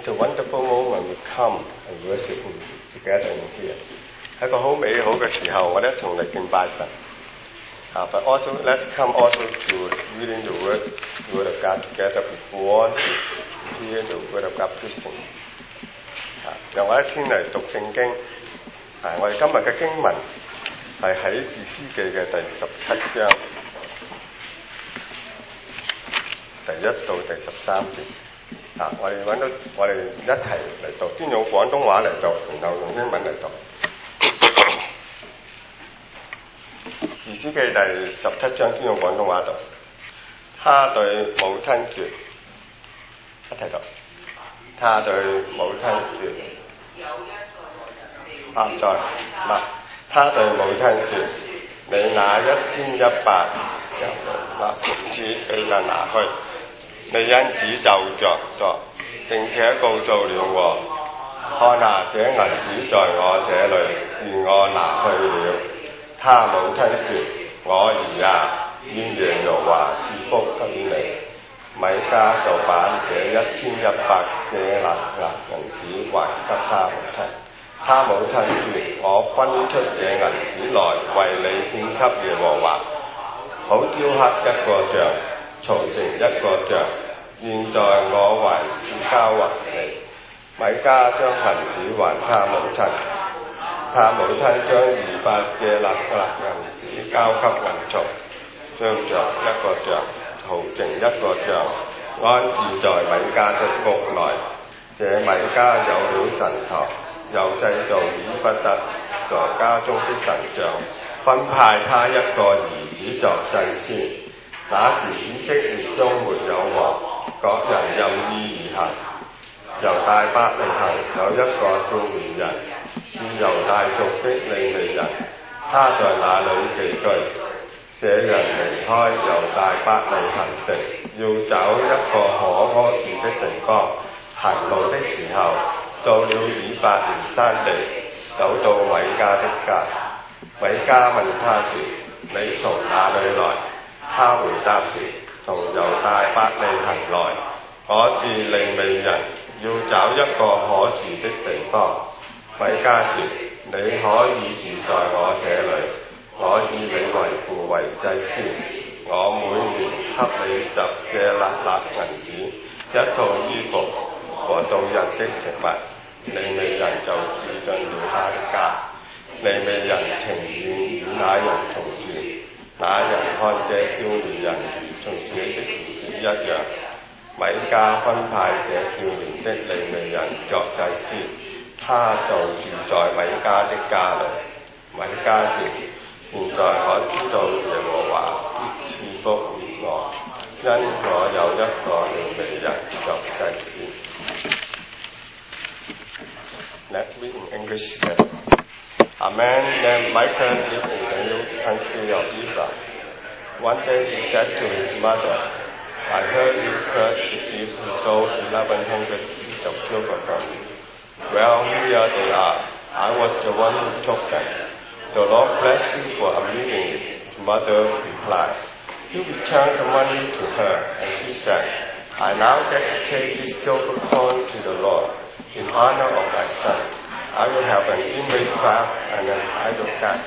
It's a wonderful moment we come and worship Him together in here. 係一個好美好嘅時候，我哋一同嚟敬拜神。But also let's come also to reading the word of God together before to hear the word of God preaching. 由我一天嚟讀聖經。我哋今日嘅經文係喺《士師記》嘅第17章第1到第13節。我哋揾到，我哋一齊嚟讀，先用廣東話嚟讀，然後用英文嚟讀。士師記第17章先用廣東話讀。他對母親說，一齊讀。他對母親說，他對母親說：你那1100粒銀子俾人拿去。你因此就着作，並且告訴了我，看哪，這銀子在我這裏，而我拿去了。他母親說：我兒啊，願耶和華賜福給你。米迦就把這1100舍勒納銀子還給他母親。他母親說：我分出這銀子來，為你獻給耶和華，好雕刻一個像，鑿成一個像。現在我還是交還你。米迦將銀子還他母親，他母親將200舍勒納銀子交給銀匠，將着一個像，鑿成一個像，安置在米迦的屋內。這米迦有了神堂，又製造以弗得在家中的神像，分派他一個兒子作祭司。那時以色列中沒有王，各人任意而行。猶大伯利恆有一個少年人，是猶大族的利未人，他在那裏寄居。這人離開猶大伯利恆城，要找一個可安住的地方。行路的時候，到了以法蓮山地，走到米迦的家。米迦問他說：你從哪裏來？他回答說：從猶大伯利恆來。我是利未人，要找一個可住的地方。米迦說：你可以住在我這裏，我以你為父為祭司。我每年給你10舍勒納銀子，一套衣服和動人的食物。利未人就住進了他的家。利未人情願與那人同住。那人看這少年人如同自己的兒子一樣。米迦分派這少年的利未人作祭司，他就住在米迦的家裏。米迦說：現在我知道耶和華必賜福於我，因我有一個利未人作祭司。Let's read in English together. A man named Micah lived in the new country of Israel. One day he said to his mother, I heard you curse the thieves who stole 1,100 pieces of silver from me. Well, here they are. I was the one who took them. The Lord bless you for admitting it. His mother replied. He returned the money to her, and she said, I now get to take this silver coin to the Lord in honor of my son. I will have an image craft and an idol cast.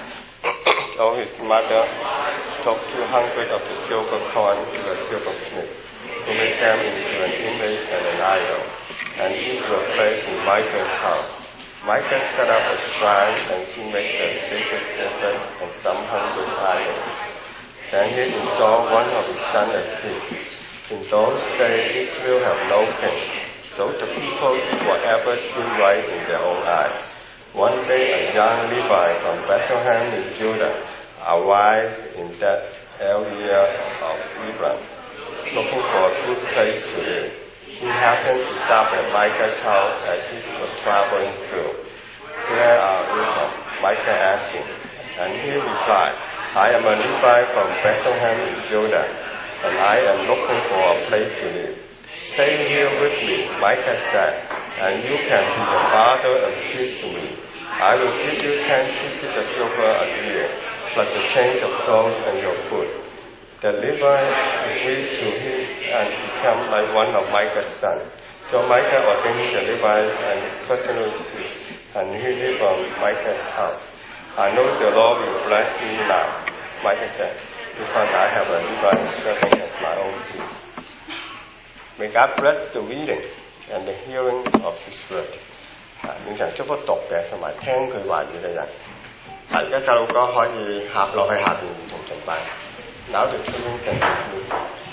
So his mother took 200 of the silver coin to a silversmith, who made them into an image and an idol, and these were placed in Micah's house. Micah set up a shrine, and she made a sacred incense and some 100 idols. Then he installed one of his sons as king. In those days, Israel had no king, so the people did whatever seemed right in their own eyes. One day, a young Levite from Bethlehem in Judah arrived in that area of Hebron, looking for a good place to live. He happened to stop at Micah's house as he was traveling through. Where are you from? Micah asked him, and he replied, I am a Levite from Bethlehem in Judah, and I am looking for a place to live. Stay here with me, Micah said, and you can be a father and priest to me. I will give you 10 pieces of silver a year, plus a change of clothes and your food. The Levite agreed to him and became like one of Micah's sons. So Micah ordained the Levites and personal and he lived on Micah's house. I know the Lord will bless you now, Micah said, because I have a Levite serving as my own king. May God bless the reading and the hearing of His word. 願神祝福讀嘅同埋聽佢話語嘅人。而家細路哥可以落去下邊同崇拜。Now the children can continue.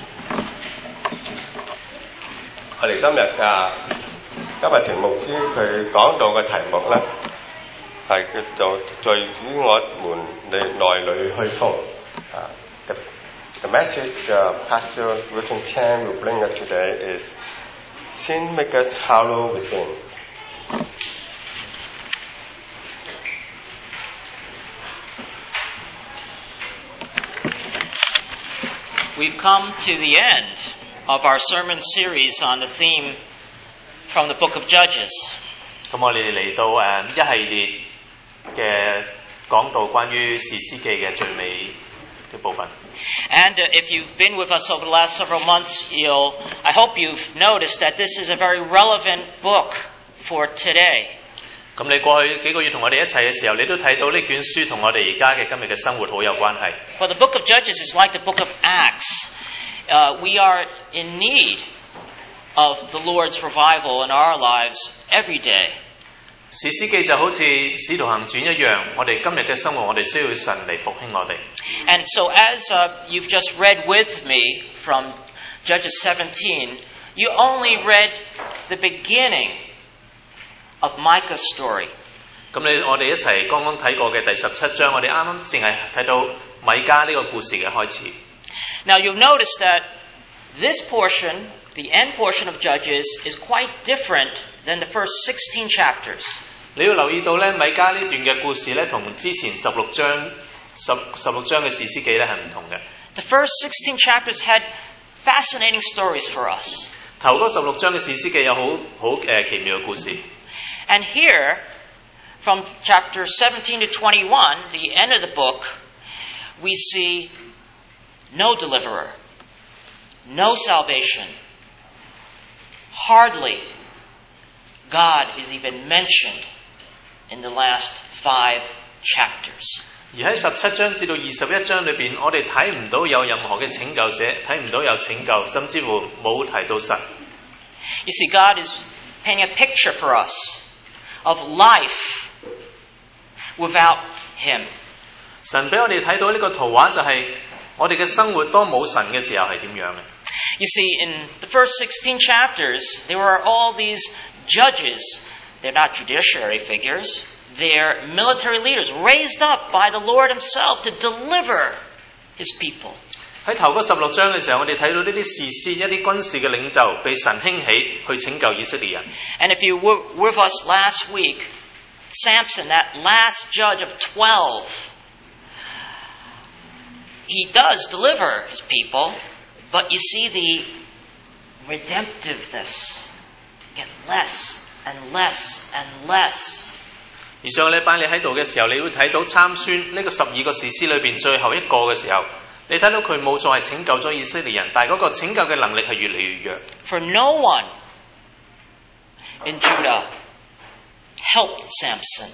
我哋今日田牧師佢講到嘅題目咧，係叫做聚使我們內裏虛空。The message Pastor Wilson Chan will bring us today is Sin maketh hollow within. We've come to the end of our sermon series on the theme from the book of Judges. 咁我哋嚟到一系列嘅講到關於士師記嘅最尾嘅部分。 And if you've been with us over the last several months, I hope you've noticed that this is a very relevant book for today. 咁你過去幾個月同我哋一齊嘅時候，你都睇到呢卷書同我哋而家嘅今日嘅生活好有關係。 But the book of Judges is like the book of Acts. We are in need of the Lord's revival in our lives every day. 士師記就好似使徒行傳一樣，我哋今日嘅生活，我哋需要神嚟復興我哋。 And so as you've just read with me from Judges 17, you only read the beginning of Micah's story. 咁我哋一齊剛剛睇過嘅第17章，我哋啱啱淨係睇到米迦呢個故事嘅開始。 Now you'll notice that this portion, the end portion of Judges, is quite different than the first 16 chapters. 你要留意到咧，米迦呢段嘅故事咧，同之前16章嘅士師記咧係唔同嘅。 The first 16 chapters had fascinating stories for us. 頭嗰16章嘅士師記有好奇妙嘅故事。 And here, from chapter 17 to 21, the end of the book, we see no deliverer, no salvation. Hardly God is even mentioned in the last 5 chapters. 而喺17章至到21章裏邊，我哋睇唔到有任何嘅拯救者，睇唔到有拯救，甚至乎冇提到神。 You see, God is painting a picture for us of life without Him. 神俾我哋睇到呢個圖畫，就係我哋嘅生活當冇神嘅時候係點樣嘅。 You see, in the first 16 chapters, there were all these judges. They're not judiciary figures. They're military leaders raised up by the Lord Himself to deliver His people. 喺頭嗰16章嘅時候，我哋睇到呢啲士師，一啲軍事嘅領袖被神興起去拯救以色列人。 And if you were with us last week, Samson, that last judge of 12, he does deliver his people, but you see the redemptiveness get less and less and less. 而上個禮拜你喺度嘅時候，你會睇到參孫呢個12個士師裏邊最後一個嘅時候，你睇到佢冇再係拯救咗以色列人，但係嗰個拯救嘅能力係越嚟越弱。 For no one in Judah helped Samson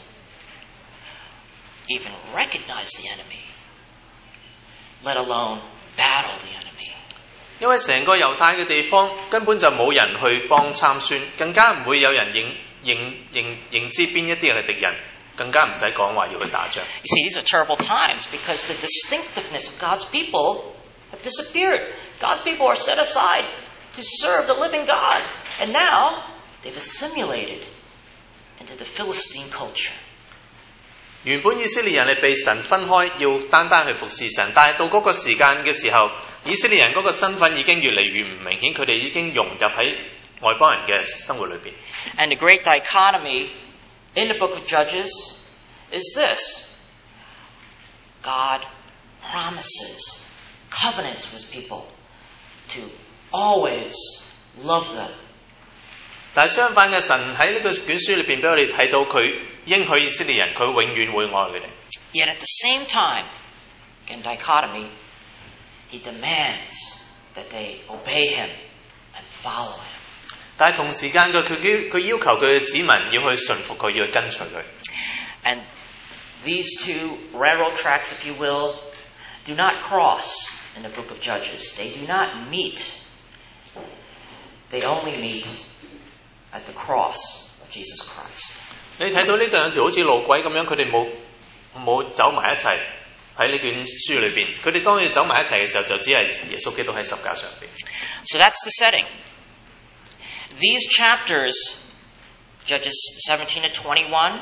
even recognize the enemy, let alone battle the enemy. 因為成個猶太嘅地方根本就冇人去幫參孫，更加唔會有人認知邊一啲係敵人，更加唔使講話要去打仗。 You see, these are terrible times because the distinctiveness of God's people have disappeared. God's people are set aside to serve the living God. And now they've assimilated into the Philistine culture. 原本以色列人係被神分開，要單單去服侍神，但係到嗰個時間嘅時候，以色列人嗰個身份已經越嚟越唔明顯，佢哋已經融入喺外邦人嘅生活裏邊。 And the great dichotomy in the book of Judges is this. God promises covenants with people to always love them. 但係相反嘅，神喺呢個卷書裏邊俾我哋睇到佢應許以色列人，佢永遠會愛佢哋。 Yet at the same time, in dichotomy, He demands that they obey Him and follow Him. 但係同時間佢要求佢嘅子民要去順服佢，要去跟隨佢。 And these two railroad tracks, if you will, do not cross in the book of Judges. They do not meet. They only meet at the cross of Jesus Christ. 你睇到呢兩條好似路軌咁樣，佢哋冇走埋一齊喺呢卷書裏邊。佢哋當要走埋一齊嘅時候，就只係耶穌基督喺十架上邊。 So that's the setting. These chapters, Judges 17 to 21,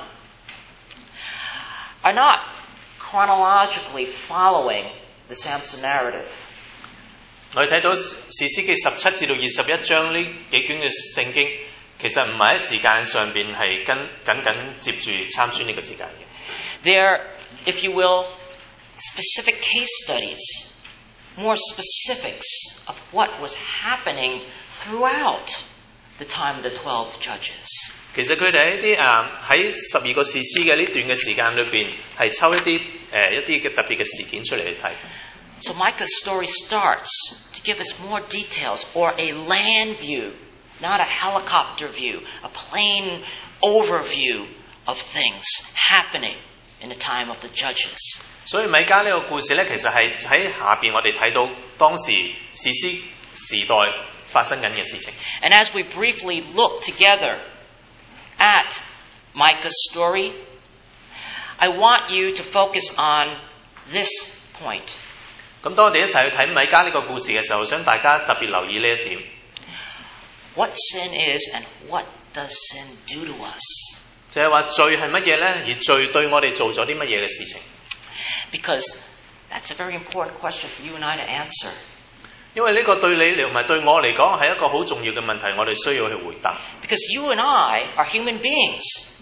are not chronologically following the Samson narrative. 我哋睇到士師記17至到21章呢幾卷嘅聖經，其實唔係喺時間上邊係緊接住參孫呢個時間嘅。 They're, if you will, specific case studies, more specifics of what was happening throughout the time of the 12 judges. 其實佢哋喺喺12個士師嘅呢段嘅時間裏邊，係抽一啲嘅特別嘅事件出嚟去睇。 So Micah's story starts to give us more details, or a land view, not a helicopter view, a plain overview of things happening in the time of the judges. 所以米迦呢個故事咧，其實係喺下邊我哋睇到當時士師時代發生緊嘅事情。 And as we briefly look together at Micah's story, I want you to focus on this point. 咁當我哋一齊去睇米迦呢個故事嘅時候，想大家特別留意呢一點。 What sin is and what does sin do to us? 就係話罪係乜嘢咧？而罪對我哋做咗啲乜嘢嘅事情？ Because that's a very important question for you and I to answer. 因為呢個對你同埋對我嚟講係一個好重要嘅問題，我哋需要去回答。 Because you and I are human beings.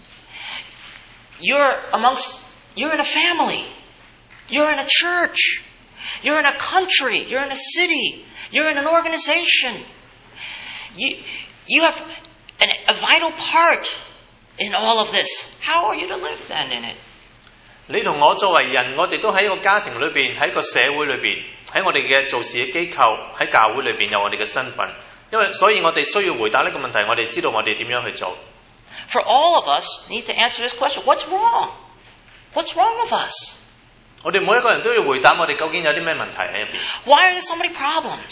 You're in a family. You're in a church. You're in a country. You're in a city. You're in an organization. You have a vital part in all of this. How are you to live then in it? 你同我作為人，我哋都喺一個家庭裏邊，喺個社會裏邊，喺我哋嘅做事嘅機構，喺教會裏邊有我哋嘅身份。所以我哋需要回答呢個問題，我哋知道我哋點樣去做。 For all of us need to answer this question. What's wrong? What's wrong with us? 我哋每一個人都要回答我哋究竟有啲咩問題喺入邊。 Why are there so many problems?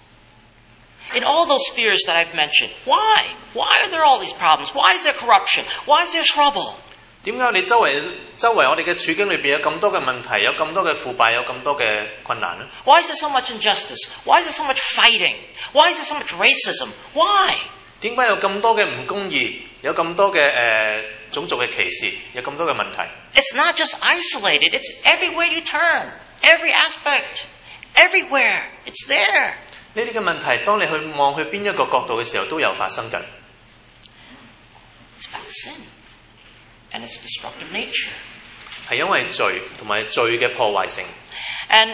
In all those spheres that I've mentioned. Why? Why are there all these problems? Why is there corruption? Why is there trouble? 點解你周圍我哋嘅處境裏邊有咁多嘅問題，有咁多嘅腐敗，有咁多嘅困難呢？ Why is there so much injustice? Why is there so much fighting? Why is there so much racism? Why? 點解有咁多嘅唔公義，有咁多嘅種族嘅歧視，有咁多嘅問題？ It's not just isolated. It's everywhere you turn. Every aspect. Everywhere. It's there. 呢啲嘅問題，當你去望去邊一個角度嘅時候，都有發生緊。 It's about sin and its destructive nature. 係因為罪同埋罪嘅破壞性。 And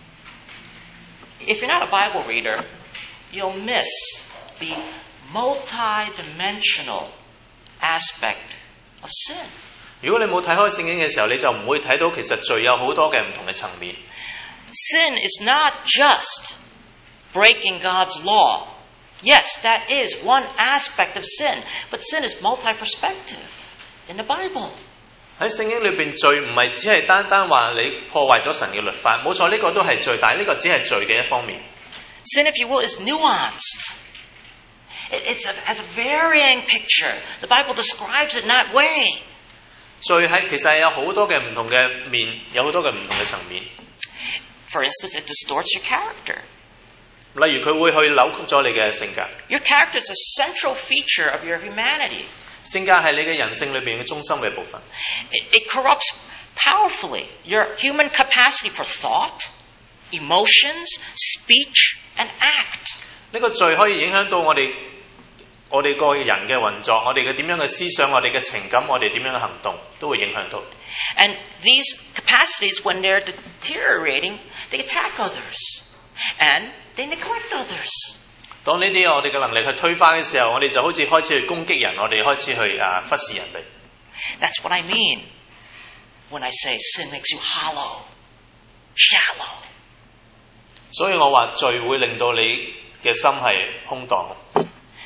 if you're not a Bible reader, you'll miss the multi-dimensional aspect of sin. 如果你冇睇開聖經嘅時候，你就唔會睇到其實罪有好多嘅唔同嘅層面。 Sin is not just breaking God's law. Yes, that is one aspect of sin, but sin is multi-perspective in the Bible. 喺聖經裏邊，罪唔係只係單單話你破壞咗神嘅律法，冇錯，呢個都係罪，但係呢個只係罪嘅一方面。 Sin, if you will, is nuanced. It has a varying picture. The Bible describes it in that way. 罪其實係有好多嘅唔同嘅面，有好多嘅唔同嘅層面。 For instance, it distorts your character. 例如佢會去扭曲咗你嘅性格。 Your character is a central feature of your humanity. 性格係你嘅人性裏邊嘅中心嘅部分。 It corrupts powerfully your human capacity for thought, emotions, speech, and act. 呢個罪可以影響到我哋個人嘅運作，我哋嘅點樣嘅思想，我哋嘅情感，我哋點樣嘅行動，都會影響到。 And these capacities, when they're deteriorating, they attack others. And they neglect others. 當呢啲我哋嘅能力去退化嘅時候，我哋就好似開始去攻擊人，我哋開始去忽視人哋。 That's what I mean when I say sin makes you hollow, shallow. 所以我話罪會令到你嘅心係空蕩。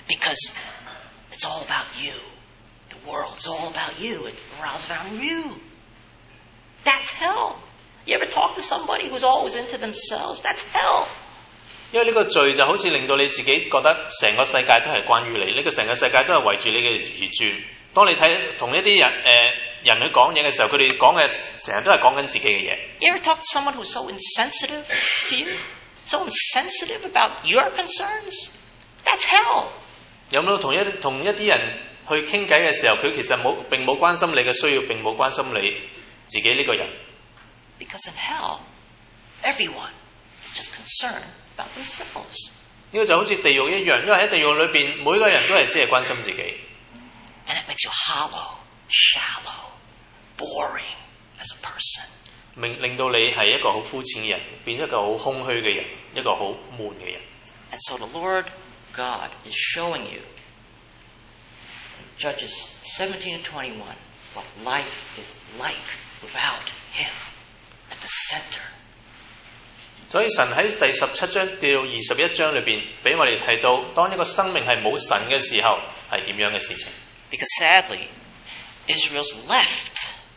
Because it's all about you. The world's all about you. It revolves around you. That's hell. You ever talk to somebody who's always into themselves? That's hell. 因為呢個罪就好似令到你自己覺得成個世界都係關於你，呢個成個世界都係圍住你嘅而轉。當你睇同一啲人去講嘢嘅時候，佢哋講嘅成日都係講緊自己嘅嘢。 You ever talk to someone who's so insensitive to you? So insensitive about your concerns? That's hell. 有冇同一啲人去傾偈嘅時候，佢其實並冇關心你嘅需要，並冇關心你自己呢個人。 Because in hell, everyone is just concerned about themselves. 呢個就好似地獄一樣，因為喺地獄裏邊，每個人都係只係關心自己。 And it makes you hollow, shallow, boring as a person. 令到你係一個好膚淺嘅人，變一個好空虛嘅人，一個好悶嘅人。 And so the Lord God is showing you, in Judges 17:21, what life is like without Him at the center. 所以神喺第17章到21章裏邊，俾我哋睇到，當一個生命係冇神嘅時候，係點樣嘅事情。 Because sadly, Israel's left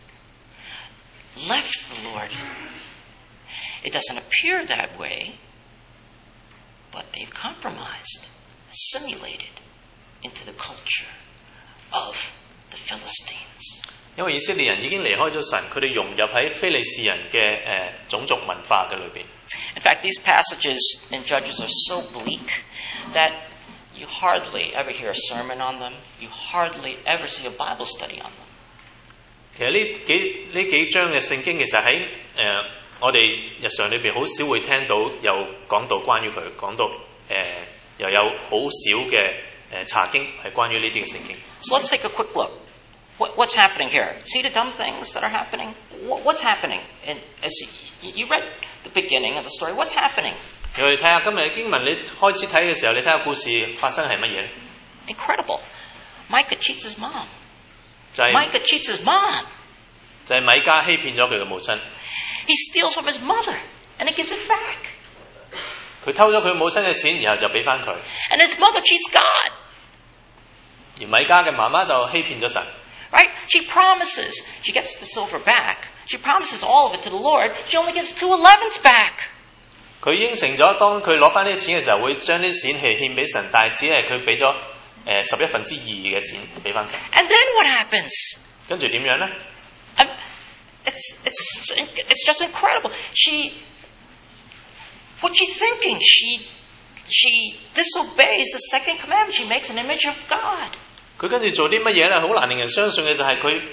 the Lord. It doesn't appear that way, but they've compromised, assimilated into the culture of the Philistines. 因為以色列人已經離開咗神，佢哋融入喺非利士人嘅種族文化嘅裏邊。 In fact, these passages in Judges are so bleak that you hardly ever hear a sermon on them. You hardly ever see a Bible study on them. 其實呢幾章嘅聖經，其實喺我哋日常裏邊好少會聽到有講到關於佢，講到又有好少嘅查經係關於呢啲嘅聖經。 So let's take a quick look. What's happening here? See the dumb things that are happening? What's happening? And as you read the beginning of the story, what's happening? 我哋睇下今日嘅經文，你開始睇嘅時候，你睇下故事發生係乜嘢？ Incredible. Micah cheats his mom. 就係 Micah cheats his mom. 就係米迦欺騙咗佢嘅母親。 He steals from his mother and he gives it back. 佢偷咗佢母親嘅錢，然後就俾翻佢。 And his mother cheats God. 而米迦嘅媽媽就欺騙咗神。 Right? She promises. She gets the silver back. She promises all of it to the Lord. She only gives 2/11 back. 佢應承咗，當佢攞翻呢啲錢嘅時候，會將啲錢係獻俾神，但係只係佢俾咗2/11嘅錢俾翻神。 And then what happens? 跟住點樣咧？ It's just incredible. What's she thinking? She disobeys the second commandment. She makes an image of God. 佢跟住做啲乜嘢咧？好難令人相信嘅就係佢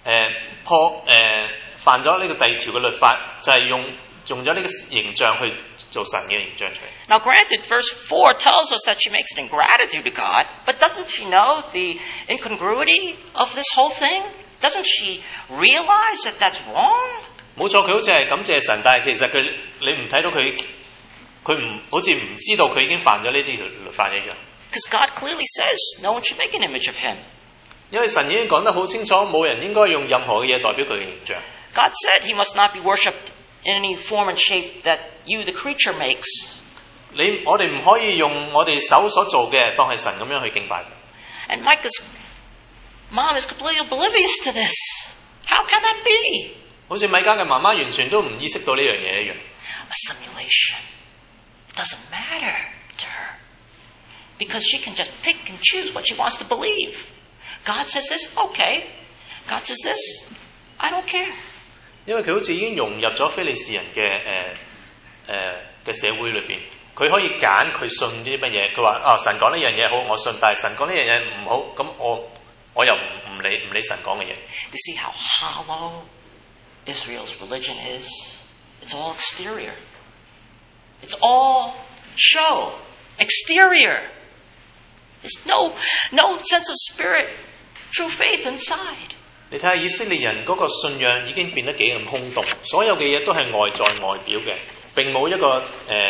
犯咗呢個第二條嘅律法，就係用咗呢個形象去做神嘅形象出嚟。 Now, granted, verse 4 tells us that she makes it in gratitude to God, but doesn't she know the incongruity of this whole thing? Doesn't she realize that that's wrong? 冇錯，佢好似係感謝神，但係其實你唔睇到佢唔好似唔知道佢已經犯咗呢啲律法一樣。 Because God clearly says no one should make an image of Him. 因為神已經講得好清楚，冇人應該用任何嘅嘢代表佢嘅形象。 God said He must not be worshipped in any form and shape that you, the creature, makes. 我哋唔可以用我哋手所做嘅當係神咁樣去敬拜。 And Micah's mom is completely oblivious to this. How can that be? 好似米迦嘅媽媽完全都唔意識到呢樣嘢一樣。 Assimilation doesn't matter to her because she can just pick and choose what she wants to believe. God says this, okay. God says this, I don't care. 因為佢好似已經融入咗非利士人嘅社會裏邊，佢可以揀佢信啲乜嘢。佢話神講呢樣嘢好，我信；但係神講呢樣嘢唔好，咁我又唔理神講嘅嘢。 You see how hollow Israel's religion is? It's all exterior. It's all show, exterior. There's no sense of spirit, true faith inside. 你睇下以色列人嗰個信仰已經變得幾咁空洞，所有嘅嘢都係外在外表嘅，並冇一個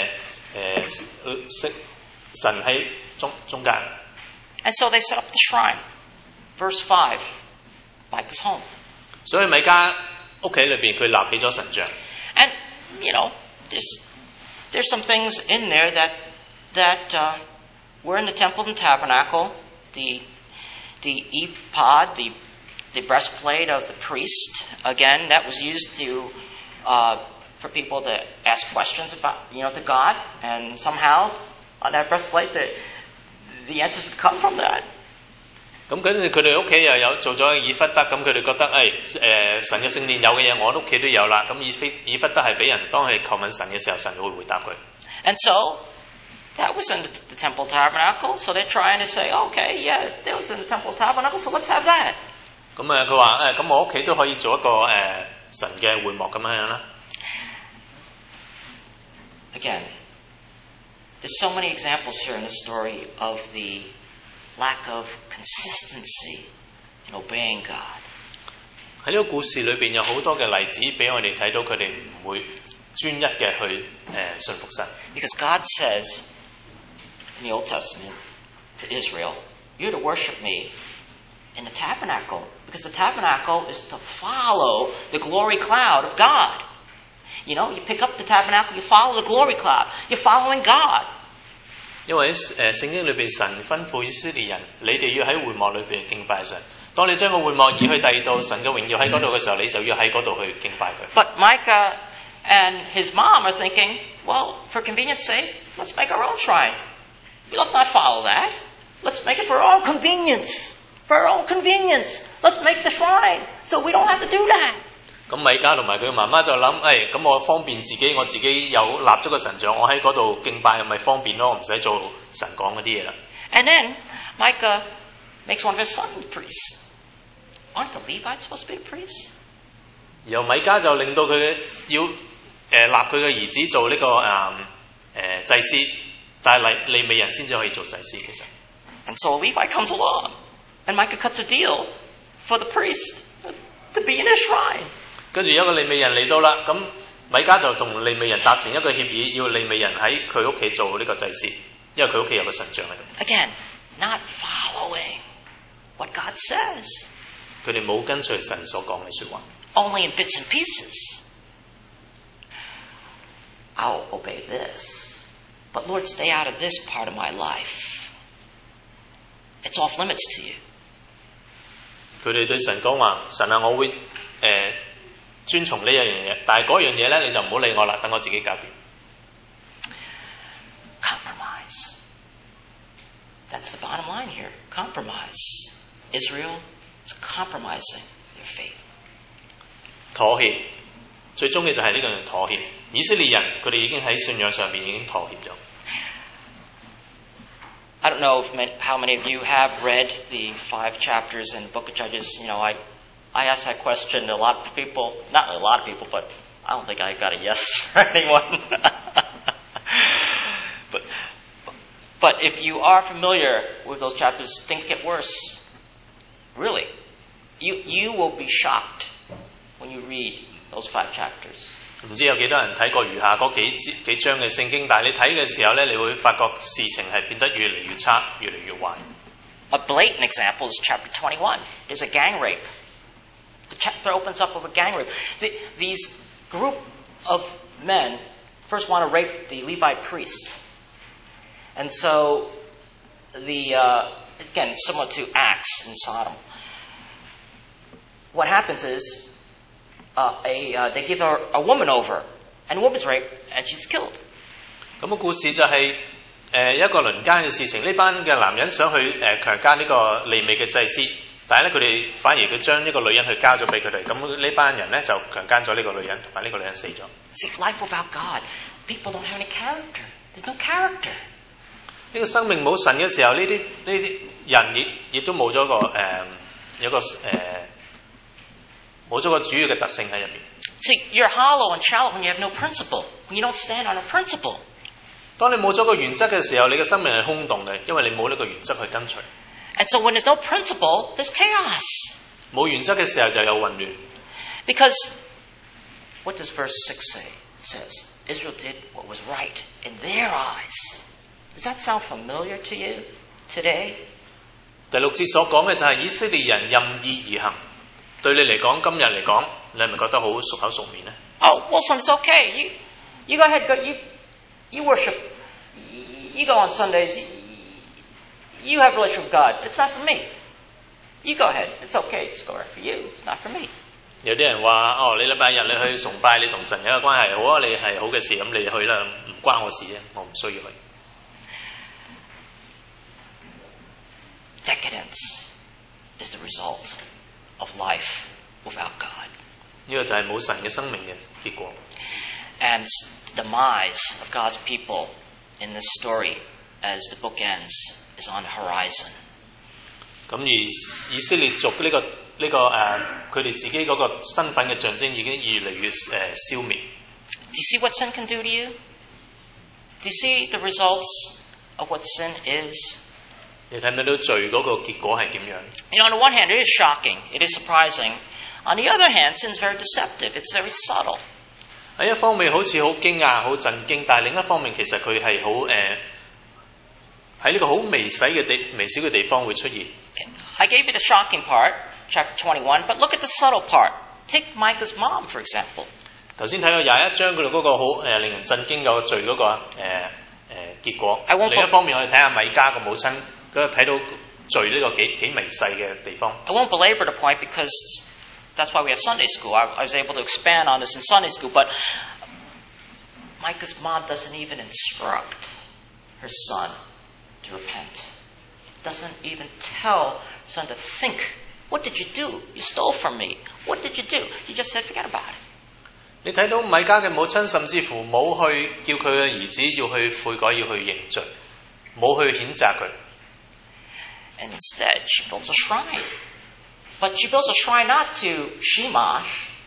神喺中間。 And so they set up the shrine. Verse 5, Micah's home. 所以米迦屋企裏邊佢立起咗神像。 And, you know, there's some things in there that were in the temple and tabernacle, the ephod, the breastplate of the priest, again, that was used to for people to ask questions about, to God, and somehow on that breastplate, the answers would come from that. 咁跟住佢哋屋企又有做咗以弗得，咁佢哋覺得神嘅聖殿有嘅嘢，我屋企都有啦。咁以弗得係俾人當佢求問神嘅時候，神會回答佢。 And so that was in the temple tabernacle, so they're trying to say, okay, yeah, that was in the temple tabernacle, so let's have that. 咁佢話咁我屋企都可以做一個神嘅會幕咁樣啦。 Again, there's so many examples here in the story of the lack of consistency in obeying God. 喺呢個故事裏邊有好多嘅例子俾我哋睇到佢哋唔會專一嘅去信服神。 Because God says in the Old Testament to Israel, you're to worship me in the tabernacle, because the tabernacle is to follow the glory cloud of God. You pick up the tabernacle, you follow the glory cloud. You're following God. 因為喺聖經裏邊，神吩咐以色列人，你哋要喺會幕裏邊敬拜神。當你將個會幕移去第二度，神嘅榮耀喺嗰度嘅時候，你就要喺嗰度去敬拜佢。 But Micah and his mom are thinking, well, for convenience sake, let's make our own shrine. Let's not follow that. Let's make it for our own convenience. For our own convenience. Let's make the shrine so we don't have to do that. 咁米迦同埋佢媽媽就諗，咁我方便自己，我自己有立咗個神像，我喺嗰度敬拜咪方便咯，我唔使做神講嗰啲嘢啦。 And then Micah makes one of his sons priests. Aren't the Levites supposed to be priests? 然後米迦就令到佢要立佢嘅兒子做呢個祭司，但係利未人先至可以做祭司其實。 And so a Levite comes along, and Micah cuts a deal for the priest to be in his shrine. 跟住有一個利未人嚟到啦，咁米迦就同利未人達成一個協議，要利未人喺佢屋企做呢個祭司，因為佢屋企有個神像喺度。 Again, not following what God says. 佢哋冇跟隨神所講嘅説話。 Only in bits and pieces. I'll obey this, but Lord, stay out of this part of my life. It's off limits to you. 佢哋對神講話：神啊，我會遵從呢一樣嘢，但係嗰樣嘢咧你就唔好理我啦，等我自己搞掂。 Compromise. That's the bottom line here. Compromise. Israel is compromising their faith. 妥協，最終嘅就係呢個妥協。以色列人佢哋已經喺信仰上面已經妥協咗。 I don't know how many of you have read the 5 chapters in the Book of Judges. I asked that question to a lot of people. Not a lot of people, but I don't think I got a yes from anyone. But if you are familiar with those chapters, things get worse. Really. You will be shocked when you read those 5 chapters. 唔知有幾多人睇過餘下嗰幾章嘅聖經，但係你睇嘅時候咧，你會發覺事情係變得越嚟越差，越嚟越壞。 A blatant example is chapter 21. There's a gang rape. The chapter opens up with a gang rape. These group of men first want to rape the Levite priest. And so, again, similar to Acts in Sodom. What happens is, they give a woman over, and the woman's raped, and she's killed. 咁個故事就係一個輪姦嘅事情。呢班嘅男人想去強姦呢個利未嘅祭司，但係咧佢哋反而佢將呢個女人去交咗俾佢哋。咁呢班人咧就強姦咗呢個女人，同埋呢個女人死咗。 See, life without God, people don't have any character. There's no character. 呢個生命冇神嘅時候，呢啲人亦都冇咗個冇咗個主要嘅特性喺入邊。 See, you're hollow and shallow when you have no principle. When you don't stand on a principle. 當你冇咗個原則嘅時候，你嘅生命係空洞嘅，因為你冇呢個原則去跟隨。 And so when there's no principle, there's chaos. 冇原則嘅時候就有混亂。 Because what does verse 6 say? It says, Israel did what was right in their eyes. Does that sound familiar to you today? 第6節所講嘅就係以色列人任意而行。對你嚟講，今日嚟講，你係咪覺得好熟口熟面呢？ Oh, Wilson, it's okay. You go ahead. You worship. You go on Sundays. You have a relationship with God. It's not for me. You go ahead. It's okay. It's all right for you. It's not for me. 有啲人話：哦，你禮拜日你去崇拜，你同神有一個關係，好啊，你係好嘅事，咁你去啦，唔關我事啫，我唔需要去。 Decadence is the result of life without God. 呢個就係冇神嘅生命嘅結果。 And the demise of God's people in this story, as the book ends, is on the horizon. 咁而以色列族佢哋自己嗰個身份嘅象徵已經越嚟越消滅。 Do you see what sin can do to you? Do you see the results of what sin is? 你睇唔睇到罪嗰個結果係點樣？ On the one hand, it is shocking. It is surprising. On the other hand, sin is very deceptive. It's very subtle. 喺一方面好似好驚訝、好震驚，但係另一方面其實佢係好喺呢個好微小嘅地方會出現。 I gave you the shocking part, chapter 21, but look at the subtle part. Take Micah's mom, for example. 頭先睇到21章嗰度嗰個好令人震驚嘅罪嗰個結果。另一方面，我哋睇下米迦個母親嗰度睇到罪呢個幾微細嘅地方。 I won't belabor the point because that's why we have Sunday school. I was able to expand on this in Sunday school, but Micah's mom doesn't even instruct her son to repent. Doesn't even tell son to think, what did you do? You stole from me. What did you do? He just said, forget about it. 你睇到米迦嘅母親甚至乎冇去叫佢嘅兒子要去悔改，要去認罪，冇去譴責佢。 And instead, she builds a shrine. But she builds a shrine not to Shemash,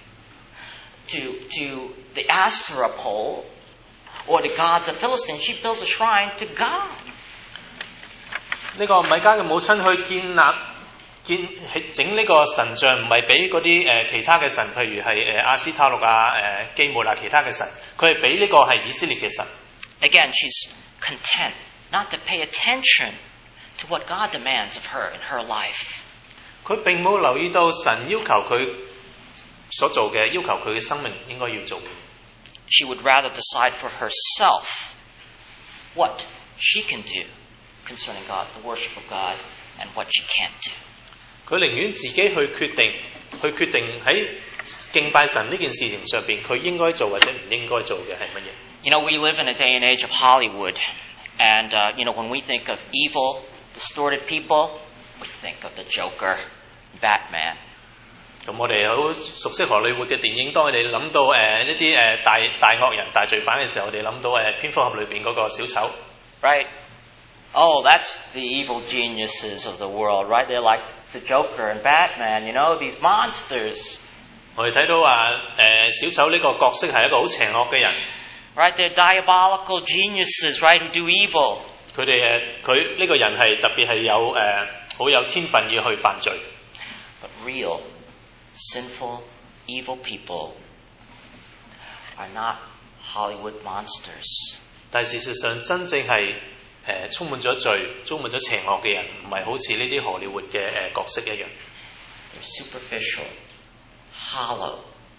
to the Asherah pole, or the gods of Philistines. She builds a shrine to God. 呢個米迦嘅母親去整呢個神像，唔係俾嗰啲其他嘅神，譬如係亞斯塔錄啊、基抹啊其他嘅神，佢係俾呢個係以色列嘅神。 Again, she's content not to pay attention to what God demands of her in her life. 佢並冇留意到神要求佢所做嘅，要求佢嘅生命應該要做嘅。 She would rather decide for herself what she can do concerning God, the worship of God, and what she can't do. 佢寧願自己去決定喺敬拜神呢件事情上邊，佢應該做或者唔應該做嘅係乜嘢。 You know, we live in a day and age of Hollywood, and when we think of evil, distorted people, we think of the Joker, Batman. 咁我哋好熟悉荷里活嘅電影，當我哋諗到一啲大惡人、大罪犯嘅時候，我哋諗到蝙蝠俠裏邊嗰個小丑。 Right? Oh, that's the evil geniuses of the world, right? They're like the Joker and Batman, these monsters. 我哋睇到小丑呢個角色係一個好邪惡嘅人。 Right? They're diabolical geniuses, right, who do evil. 佢呢個人係特別係有好有天分要去犯罪。 But real, sinful, evil people are not Hollywood monsters. 但事實上真正係充滿咗罪、充滿咗邪惡嘅人，唔係好似呢啲荷里活嘅角色一樣。 They're superficial, hollow,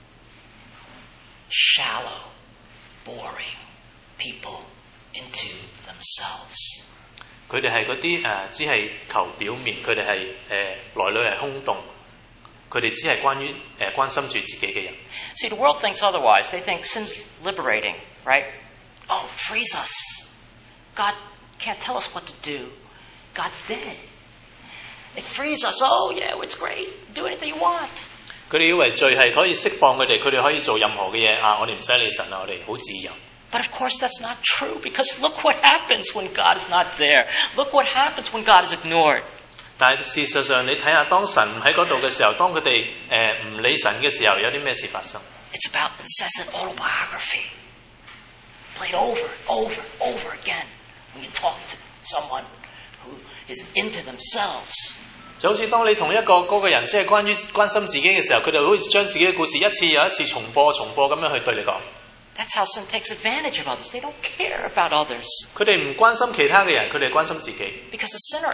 shallow, boring people into themselves. 佢哋係嗰啲只係求表面，佢哋係內裏係空洞，佢哋只係關心住自己嘅人。 See, the world thinks otherwise. They think sin's liberating, right? Oh, frees us. God can't tell us what to do. God's dead. It frees us. Oh, yeah, it's great. Do anything you want. 佢哋以為罪係可以釋放佢哋可以做任何嘅嘢我哋唔使理神我哋好自由。 But of course that's not true, because look what happens when God is not there. Look what happens when God is ignored. 但係事實上，你睇下當神唔喺嗰度嘅時候，當佢哋唔理神嘅時候，有啲咩事發生 It's about incessant autobiography. Played over and over and over again when you talk to someone who is into themselves. 就好似當你同嗰個人即係關心自己嘅時候，佢哋好似將自己嘅故事一次又一次重播咁樣去對你講。 That's how sin takes advantage of others. They don't care about others. 佢哋唔關心其他嘅人，佢哋關心自己。 Because the sinner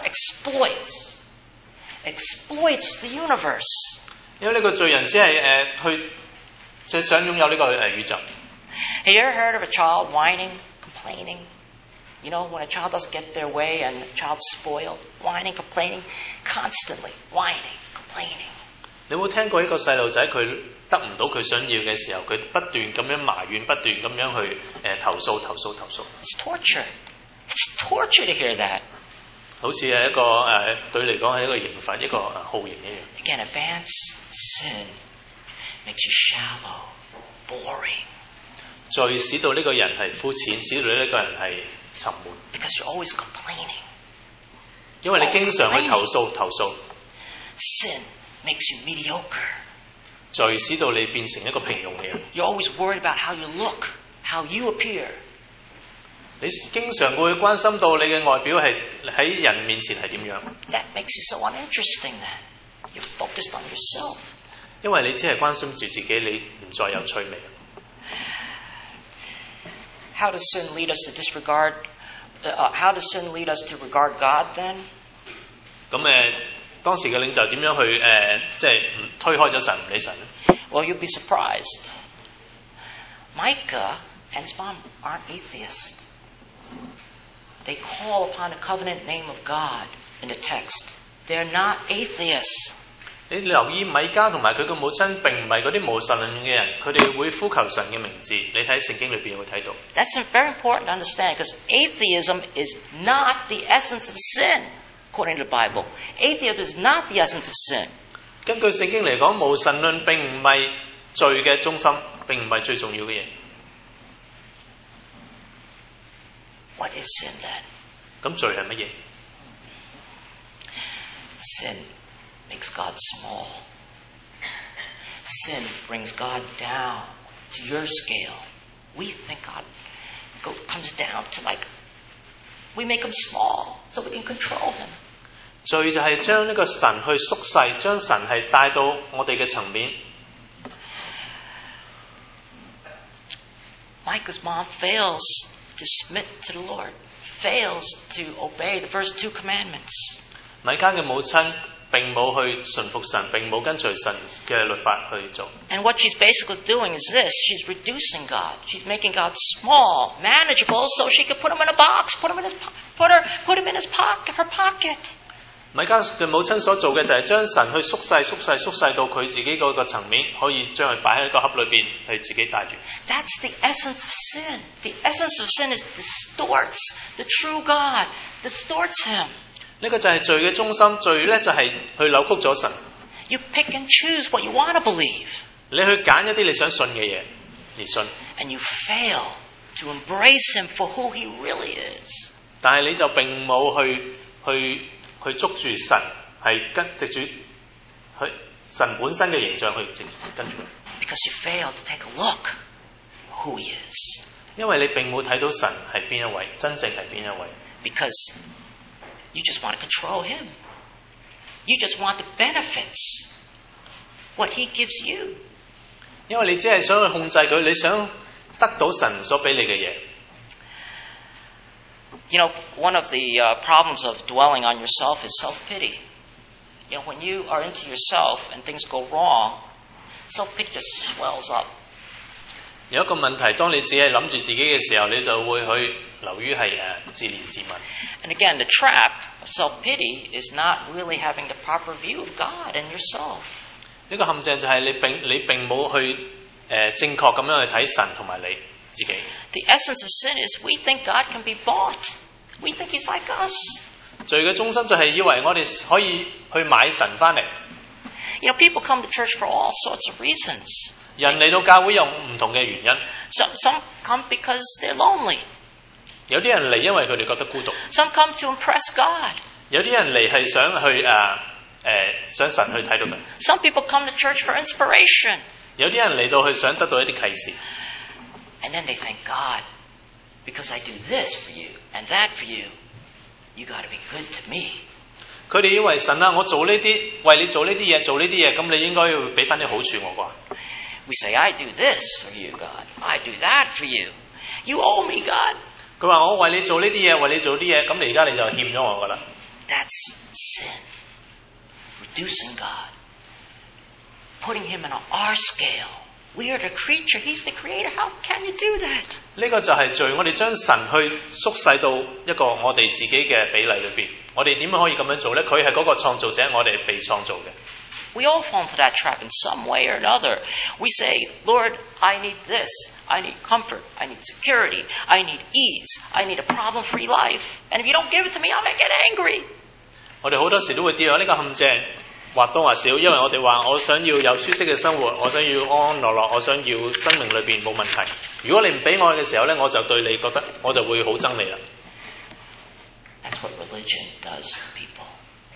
exploits the universe. 因為呢個罪人只係即係想擁有呢個宇宙。 Have you ever heard of a child whining, complaining? You know, when a child doesn't get their way and a child's spoiled, whining, complaining, constantly whining, complaining. 你有冇聽過一個細路仔佢得唔到佢想要嘅時候，佢不斷咁樣埋怨，不斷咁樣去投訴。 It's torture. It's torture to hear that. 好似係一個對嚟講係一個刑罰，一個酷刑一樣。 Again, advanced sin makes you shallow, boring. 罪使到呢個人係膚淺，使到呢個人係沉悶。 Because you're always complaining. 因為你經常去投訴。 Sin makes you mediocre. 罪使到你變成一個平庸嘅人。 You're always worried about how you look, how you appear. 你經常會關心到你嘅外表係喺人面前係點樣。 That makes you so uninteresting then. You're focused on yourself. 因為你只係關心住自己，你唔再有趣味。 How does sin lead us to disregard? How does sin lead us to regard God then? 咁當時嘅領袖點樣去即係推開咗神唔理神咧 Well, you'll be surprised. Micah and his mom aren't atheists. They call upon the covenant name of God in the text. They're not atheists. 你留意米迦同埋佢嘅母親並唔係嗰啲無神論嘅人，佢哋會呼求神嘅名字。你睇聖經裏邊會睇到。 That's very important to understand because atheism is not the essence of sin, according to the Bible. Atheism is not the essence of sin. 根據聖經嚟講，無神論並唔係罪嘅中心，並唔係最重要嘅嘢。 What is sin then? 咁罪係乜嘢 Sin makes God small. Sin brings God down to your scale. We think God comes down to we make him small so we can control him. 罪就係將呢個神去縮細，將神係帶到我哋嘅層面。 Micah's mom fails to submit to the Lord, fails to obey the first 2 commandments. 米迦嘅母親並冇去順服神，並冇跟隨神嘅律法去做。 And what she's basically doing is this: she's reducing God. She's making God small, manageable, so she can put him in a box, put him in his pocket, her pocket. 米迦嘅母親所做嘅就係將神去縮細到佢自己嗰個層面，可以將佢擺喺一個盒裏邊，係自己帶住。 That's the essence of sin. The essence of sin is distorts the true God, distorts him. 呢個就係罪嘅中心，罪咧就係去扭曲咗神。 You pick and choose what you want to believe. 你去揀一啲你想信嘅嘢而信。 And you fail to embrace him for who he really is. 但係你就並冇去捉住神，係藉住去神本身嘅形象去跟住。 Because you fail to take a look at who he is. 因為你並冇睇到神係邊一位，真正係邊一位。 Because you just want to control him. You just want the benefits, what he gives you. 因為你只係想去控制佢，你想得到神所俾你嘅嘢。 You know, one of the problems of dwelling on yourself is self-pity. You know, when you are into yourself and things go wrong, self-pity just swells up. 有一個問題，當你只係諗住自己嘅時候，你就會去流於係自憐自問。 And again, the trap of self-pity is not really having the proper view of God and yourself. 呢個陷阱就係你並冇去正確咁樣去睇神同埋你自己。 The essence of sin is we think God can be bought. We think He's like us. 罪嘅中心就係以為我哋可以去買神翻嚟。 You know, people come to church for all sorts of reasons. 人嚟到教會有唔同嘅原因。 Some come because they're lonely. 有啲人嚟因為佢哋覺得孤獨。 Some come to impress God. 有啲人嚟係想去想神去睇到佢。 Some people come to church for inspiration. 有啲人嚟到去想得到一啲啟示。 And then they think, God, because I do this for you and that for you, you got to be good to me. 佢哋以為神啊，我做呢啲，為你做呢啲嘢，咁你應該要俾翻啲好處我啩。 We say, I do this for you, God. I do that for you. You owe me, God. 佢話我為你做呢啲嘢，為你做啲嘢，咁你而家你就欠咗我噶啦。 That's sin. Reducing God. Putting him on our scale. We are the creature. He's the creator. How can you do that? 呢個就係罪，我哋將神去縮細到一個我哋自己嘅比例裏邊。我哋點樣可以咁樣做呢？佢係嗰個創造者，我哋係被創造嘅。 We all fall into that trap in some way or another. We say, Lord, I need this. I need comfort. I need security. I need ease. I need a problem-free life. And if you don't give it to me, I'm going to get angry. 我哋好多時都會跌落呢個陷阱，或多或少，因為我哋話我想要有舒適嘅生活，我想要安安樂樂，我想要生命裏邊冇問題。如果你唔俾我嘅時候呢，我就對你覺得我就會好憎你啦。 That's what religion does to people.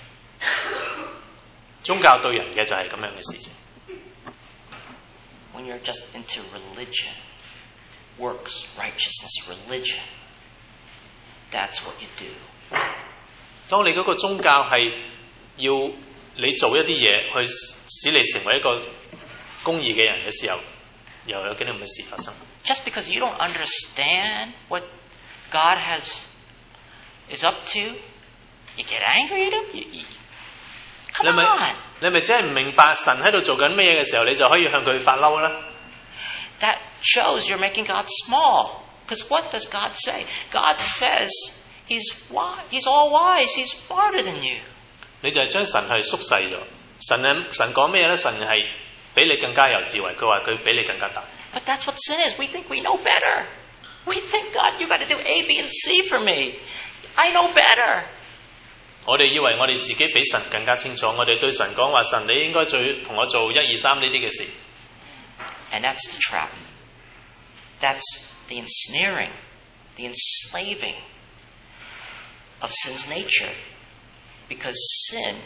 宗教對人嘅就係咁樣嘅事情。 When you're just into religion, works, righteousness, religion, that's what you do. 當你嗰個宗教係要你做一啲嘢去使你成為一個公義嘅人嘅時候，又有幾啲咁嘅事發生。 Just because you don't understand what God is up to, you get angry at him? Come on! 你咪真係唔明白神喺度做緊咩嘢嘅時候，你就可以向佢發嬲啦。 That shows you're making God small. Because what does God say? God says He's all wise. He's smarter than you. 你就係將神係縮細咗。神講咩咧？神係比你更加有智慧。佢話佢比你更加大。 But that's what sin is. We think we know better. We think, God, you got to do A, B, and C for me. I know better. 我哋以為我哋自己比神更加清楚。我哋對神講話，神你應該同我做1、2、3呢啲嘅事。 And that's the trap. That's the ensnaring, the enslaving of sin's nature. Because sin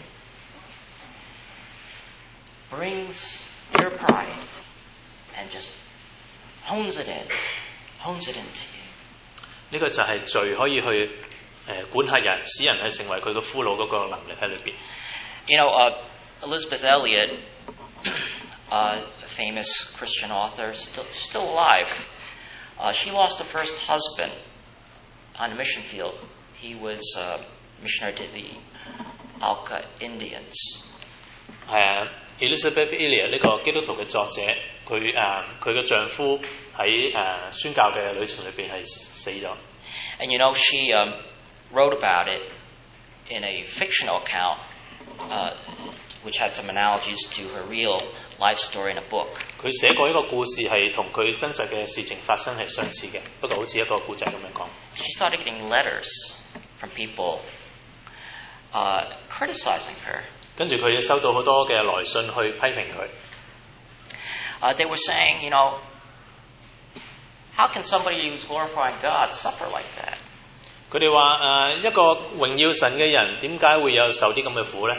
brings your pride and just hones it into you. 呢個就係罪可以去管轄人，使人係成為佢嘅俘虜嗰個能力喺裏邊。 You know, Elizabeth Elliot, a famous Christian author, still alive. She lost her first husband on a mission field. He was a missionary to the Alka Indians. 係Elizabeth Elliot 呢個基督徒嘅作者，佢嘅丈夫喺宣教嘅旅程裏邊係死咗。 And you know, she wrote about it in a fictional account, which had some analogies to her real life story in a book. 佢寫過一個故事係同佢真實嘅事情發生係相似嘅，不過好似一個故仔咁樣講。 She started getting letters from people criticizing her. 跟住佢收到好多嘅來信去批評佢。 They were saying, you know, how can somebody who's glorifying God suffer like that? 佢哋話一個榮耀神嘅人點解會有受啲咁嘅苦咧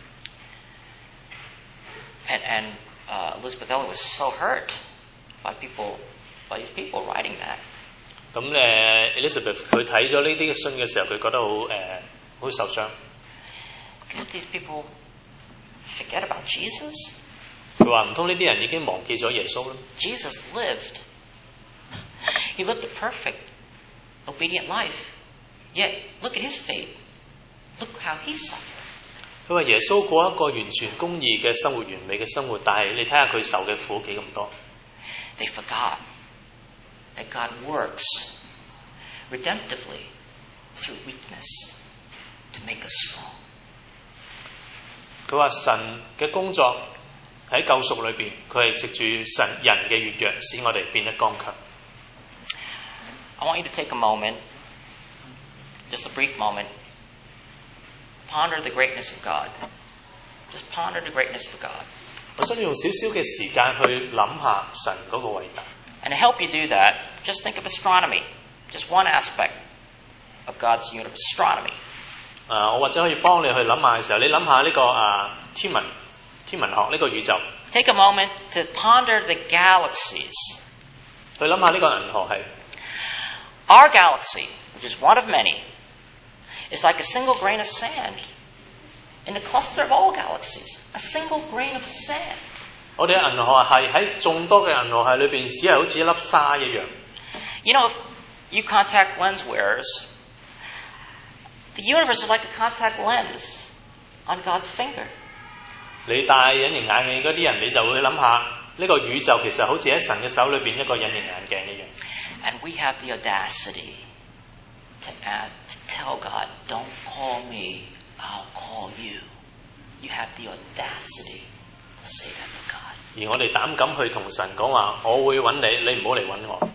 And Elizabeth Elliot was so hurt by these people writing that. 咁Elizabeth 佢睇咗呢啲嘅信嘅時候，佢覺得好受傷。 Can't these people forget about Jesus? 佢話唔通呢啲人已經忘記咗耶穌啦 Jesus lived. He lived a perfect, obedient life. Yet, look at his fate. Look how he suffered. 佢話耶穌過一個完全公義嘅生活，完美嘅生活，但係你睇下佢受嘅苦幾咁多。 They forgot that God works redemptively through weakness to make us strong. 佢話神嘅工作喺救贖裏邊，佢係藉住人嘅軟弱，使我哋變得剛強。 I want you to take a moment, just a brief moment, ponder the greatness of God. Just ponder the greatness of God. 我想用少少嘅時間去諗下神嗰個偉大。 And to help you do that, just think of astronomy. Just one aspect of God's universe, astronomy. 我或者可以幫你去諗下嘅時候，你諗下呢個天文學呢個宇宙。 Take a moment to ponder the galaxies. 去諗下呢個銀河系。 Our galaxy, which is one of many, is like a single grain of sand in a cluster of all galaxies. A single grain of sand. 我哋嘅銀河系喺眾多嘅銀河系裏邊，只係好似一粒沙一樣。 You know, if you contact lens wearers, the universe is like a contact lens on God's finger. 你戴隱形眼鏡嗰啲人，你就會諗下呢個宇宙其實好似喺神嘅手裏邊一個隱形眼鏡一樣。 And we have the audacity to tell God, don't call me, I'll call you. You have the audacity to say that to God. 而我哋膽敢去同神講話，我會揾你，你唔好嚟揾我。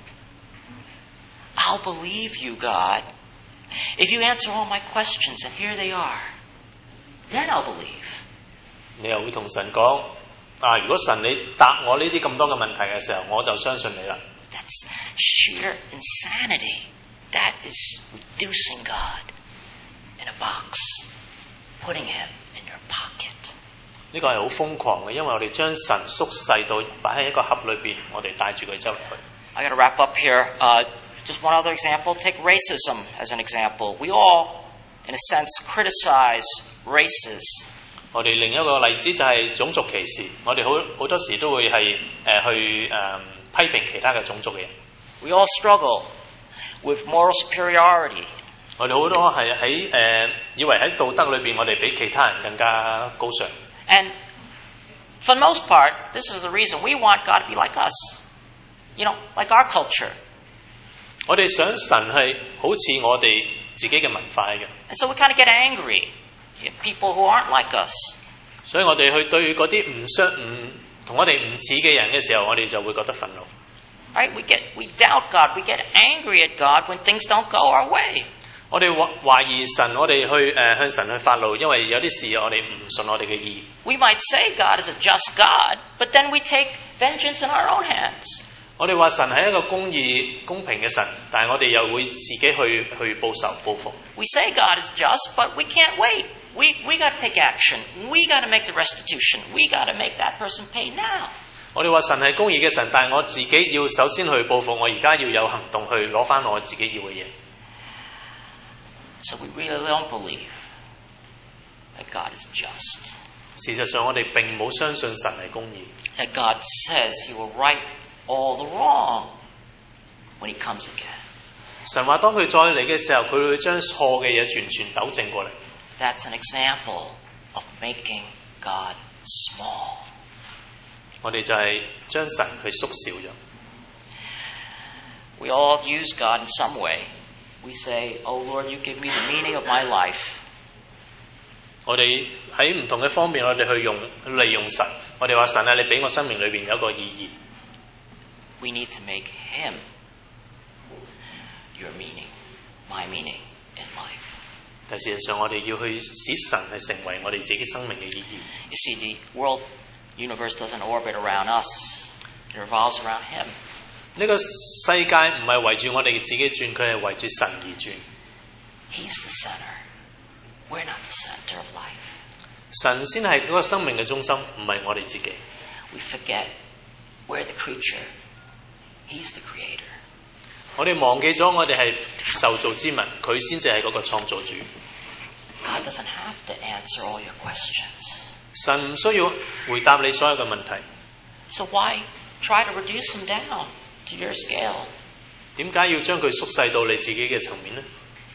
I'll believe you, God. If you answer all my questions, and here they are, then I'll believe. 你又會同神講如果神你答我呢啲咁多嘅問題嘅時候，我就相信你啦。 That's sheer insanity. That is reducing God in a box, putting him in your pocket. 呢個係好瘋狂嘅，因為我哋將神縮細到擺喺一個盒裏邊，我哋帶住佢周圍去。 I got to wrap up here. Just one other example. Take racism as an example. We all, in a sense, criticize races. 我哋另一個例子就係種族歧視，我哋好多時都會係去批評其他嘅種族嘅人。 We all struggle with moral superiority. 我哋好多係喺以為喺道德裏邊，我哋比其他人更加高尚。 And for the most part, this is the reason we want God to be like us. Like our culture. 我哋想神係好似我哋自己嘅文化一樣。 And so we kind of get angry at people who aren't like us. 所以我哋去對嗰啲同我哋唔似嘅人嘅時候，我哋就會覺得憤怒。 Right? We doubt God. We get angry at God when things don't go our way. 我哋懷疑神，我哋去向神去發怒，因為有啲事我哋唔順我哋嘅意。 We might say God is a just God, but then we take vengeance in our own hands. 我哋話神係一個公義、公平嘅神，但係我哋又會自己去報仇報復。 We say God is just, but we can't wait. We got to take action. We got to make the restitution. We got to make that person pay now. 我哋話神係公義嘅神，但係我自己要首先去報復，我而家要有行動去攞翻我自己要嘅嘢。 So we really don't believe that God is just. 事實上，我哋並冇相信神係公義。 That God says He will right all the wrong when He comes again. 神話當佢再嚟嘅時候，佢會將錯嘅嘢完全糾正過嚟。 That's an example of making God small. 我哋就係將神去縮小咗。 We all use God in some way. We say, "Oh Lord, you give me the meaning of my life." 我哋喺唔同嘅方面，我哋去利用神。我哋話神啊，你俾我生命裏邊有一個意義。 We need to make Him your meaning, my meaning in life. 但事實上，我哋要去使神係成為我哋自己生命嘅意義。 You see, the world universe doesn't orbit around us; it revolves around Him. 呢個世界唔係圍住我哋自己轉，佢係圍住神而轉。 He's the center. We're not the center of life. 神先係嗰個生命嘅中心，唔係我哋自己。 We forget we're the creature. He's the creator. 我哋忘記咗我哋係受造之物，佢先至係嗰個創造主。 God doesn't have to answer all your questions. 神唔需要回答你所有嘅問題。 So why try to reduce Him down to your scale? 點解要將佢縮細到你自己嘅層面呢？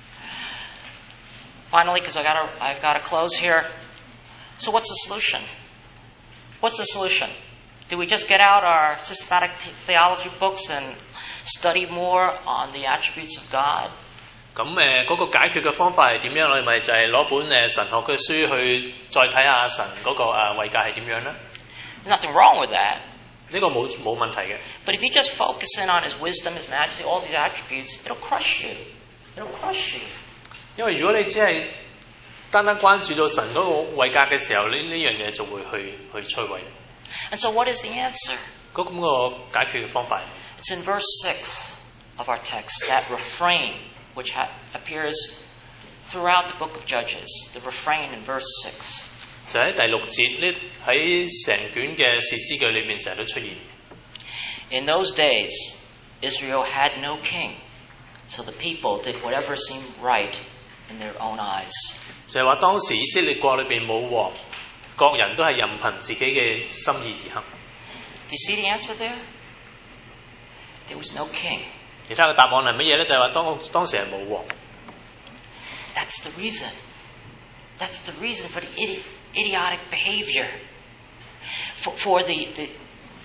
Finally, because I've got to close here. So what's the solution? What's the solution? Do we just get out our systematic theology books and study more on the attributes of God? 咁嗰個解決嘅方法係點樣？我哋咪就係攞本神學嘅書去再睇下神嗰個位格係點樣咧？ There's nothing wrong with that. 呢個冇問題嘅。 But if you just focus in on His wisdom, His majesty, all these attributes, it'll crush you. It'll crush you. 因為如果你只係單單關注到神嗰個位格嘅時候，呢樣嘢就會去摧毀。 And so what is the answer? 咁個解決嘅方法 It's in verse 6 of our text, that refrain which appears throughout the book of Judges. The refrain in verse 6. 就喺第6節，呢喺成卷嘅士師記裏面成日都出現。 In those days, Israel had no king, so the people did whatever seemed right in their own eyes. 就係話當時以色列國裏邊冇王，各人都係任憑自己嘅心意而行。 Do you see the answer there? There was no king. 其他嘅答案係乜嘢咧？就係話當時係冇王。 That's the reason. That's the reason for the idiotic behavior. For the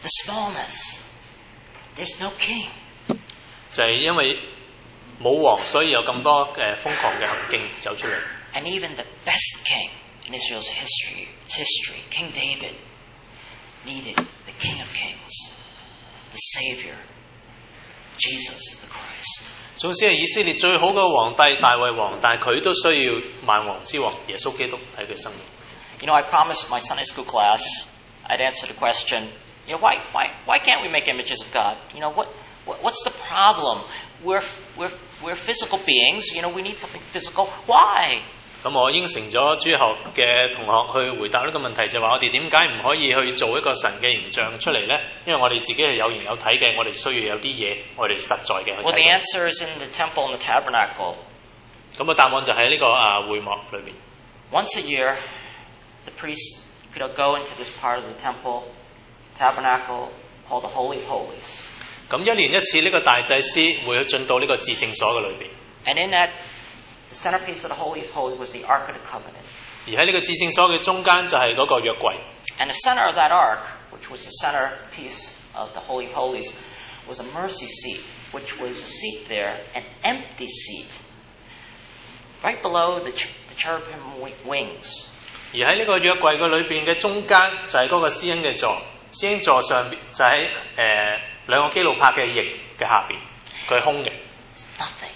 The smallness. There's no king. 就係因為冇王，所以有咁多瘋狂嘅行徑走出嚟。 And even the best king in Israel's history, King David, needed the King of Kings, the Savior, Jesus the Christ. 總之係以色列最好嘅皇帝大衛王，但係佢都需要萬王之王耶穌基督喺佢生命。 You know, I promised my Sunday school class I'd answer the question, you know, why can't we make images of God? You know, what's the problem? We're physical beings, you know, we need something physical. Why? 咁我應承咗主學嘅同學去回答呢個問題，就話我哋點解唔可以去做一個神嘅形象出嚟呢？因為我哋自己係有形有體嘅，我哋需要有啲嘢我哋實在嘅去睇到。 Well, the answer is in the temple and the tabernacle. 咁個答案就喺呢個會幕裏邊。 Once a year, the priest could go into this part of the temple, tabernacle, called the Holy of Holies. 咁一年一次呢個大祭司會去進到呢個至聖所嘅裏邊。 And in that, the centerpiece of the Holy of Holies was the Ark of the Covenant. 而喺呢個至聖所嘅中間就係嗰個約櫃。 And the center of that ark, which was the centerpiece of the Holy of Holies, was a mercy seat, which was a seat there, an empty seat, right below the cherubim wings. 而喺呢個約櫃嘅裏邊嘅中間就係嗰個施恩嘅座，施恩座上邊就喺兩個基路伯嘅翼嘅下邊，佢係空嘅。 Nothing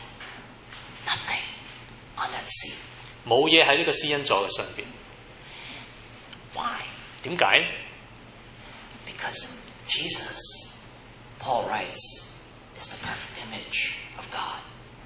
on that seat. 冇嘢喺呢個施恩座嘅上邊。 Why? 點解？ Because Jesus, Paul writes, is the perfect image of God.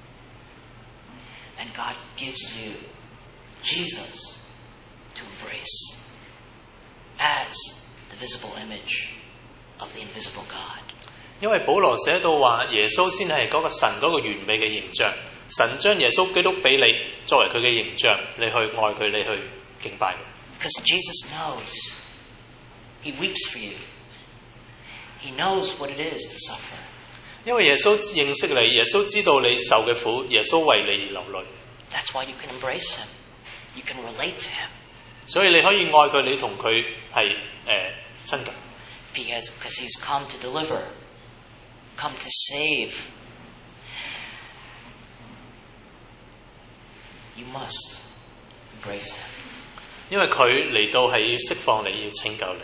And God gives you Jesus to embrace as the visible image of the invisible God. 因為保羅寫到話，耶穌先係嗰個神嗰個完美嘅形象，神將耶穌基督俾你作為佢嘅形象，你去愛佢，你去敬拜佢。 Because Jesus knows. He weeps for you. He knows what it is to suffer. 因為耶穌認識你，耶穌知道你受嘅苦，耶穌為你而流淚。 That's why you can embrace him. You can relate to him. 所以你可以愛佢，你同佢係親近。 Because he's come to deliver, come to save. You must embrace him. 因為佢嚟到係要釋放你，要拯救你。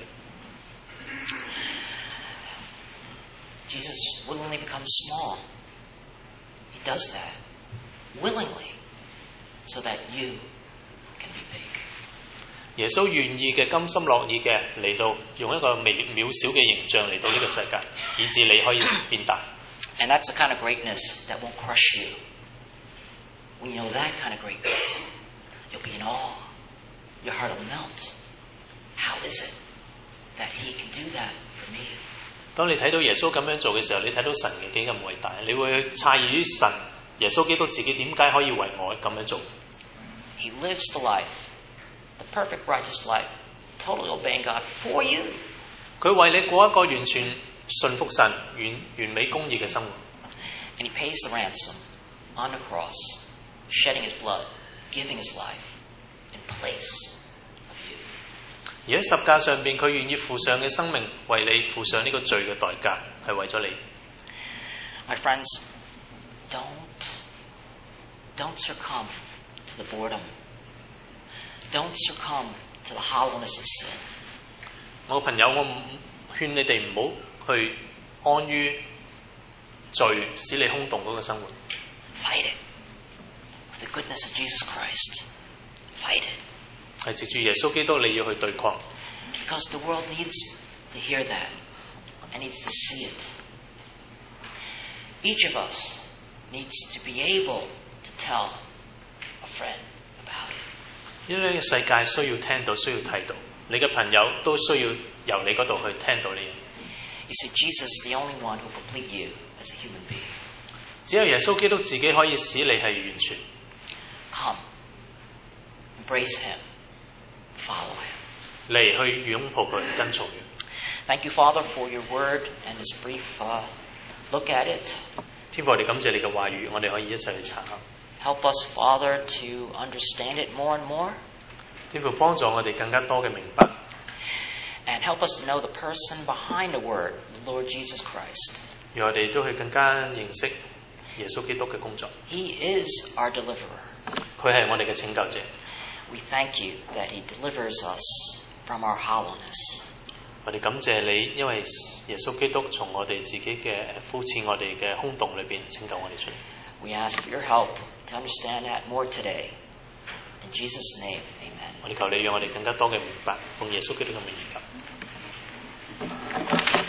Jesus willingly becomes small. He does that willingly so that you can be big. 耶穌願意嘅、甘心樂意嘅嚟到用一個渺小嘅形象嚟到呢個世界，以致你可以變大。 And that's the kind of greatness that won't crush you. When you know that kind of greatness, you'll be in awe. Your heart will melt. How is it that he can do that for me? 當你睇到耶穌咁樣做嘅時候，你睇到神嘅幾咁偉大，你會詫異於神耶穌基督自己點解可以為我咁樣做。 He lives the life, the perfect righteous life, totally obeying God for you. 佢為你過一個完全順服神、完美公義嘅生活。 And he pays the ransom on the cross, shedding his blood, giving his life in place of you. 而喺十架上邊，佢願意付上嘅生命，為你付上呢個罪嘅代價，係為咗你。 My friends, don't succumb to the boredom. Don't succumb to the hollowness of sin. 我朋友，我勸你哋唔好去安於罪使你空洞嗰個生活。 Fight it with the goodness of Jesus Christ. Fight it. 係藉住耶穌基督，你要去對抗。 Because the world needs to hear that and needs to see it. Each of us needs to be able to tell a friend about it. 因為呢個世界需要聽到，需要睇到，你嘅朋友都需要由你嗰度去聽到呢樣。 You see, Jesus is the only one who will complete you as a human being. 只有耶穌基督自己可以使你係完全。 Come, embrace him, follow him. 嚟去擁抱佢，跟從佢。 Thank you, Father, for your word and this brief look at it. 天父，我哋感謝你嘅話語，我哋可以一齊去查考。 Help us, Father, to understand it more and more. 天父幫助我哋更加多嘅明白。 And And help us to know the person behind the Word, the Lord Jesus Christ. 讓我哋都去更加認識耶穌基督嘅工作。 He is our deliverer. 佢係我哋嘅拯救者。 We thank you that He delivers us from our hollowness. 我哋感謝你，因為耶穌基督從我哋自己嘅膚淺我哋嘅空洞裏邊拯救我哋出嚟。 We ask for your help to understand that more today. In Jesus' name, amen. 我哋求你讓我哋更加多嘅明白，奉耶穌基督嘅名而求。